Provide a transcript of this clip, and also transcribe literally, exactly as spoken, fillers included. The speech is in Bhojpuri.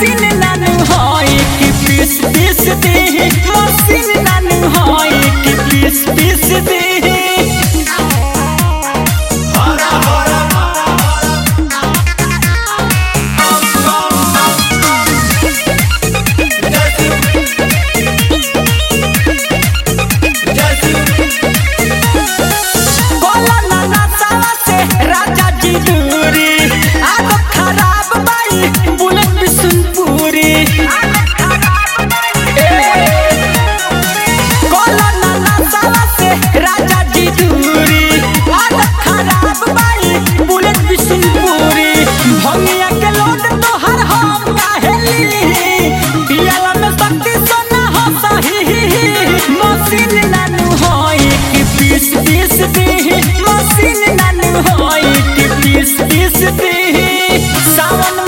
मशीन नानू होई कि पीस पीस दे मशीन नानू होई कि पीस पीस दे मशीन नानू होई कि पीस पीस दे मशीन नानू होई कि पीस पीस दे सावन